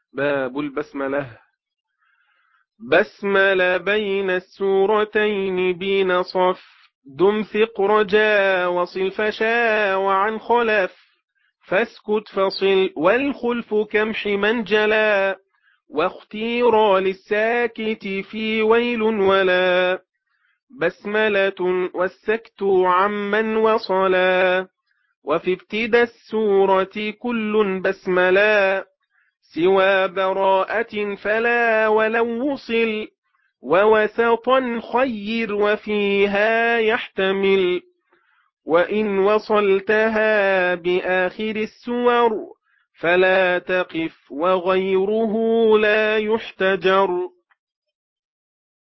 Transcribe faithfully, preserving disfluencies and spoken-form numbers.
باب البسملة. بسمل بين السورتين بين صف، دم ثق رجا وصل فشا وعن خلف، فاسكت فصل والخلف كمح من جلا، واختير للساكت في ويل ولا، بسملة والسكت عمن وصلا، وفي ابتدى السورة كل بسملا، سوى براءة فلا ولو وصل، ووسطا خير وفيها يحتمل، وإن وصلتها بآخر السور فلا تقف وغيره لا يحتجر.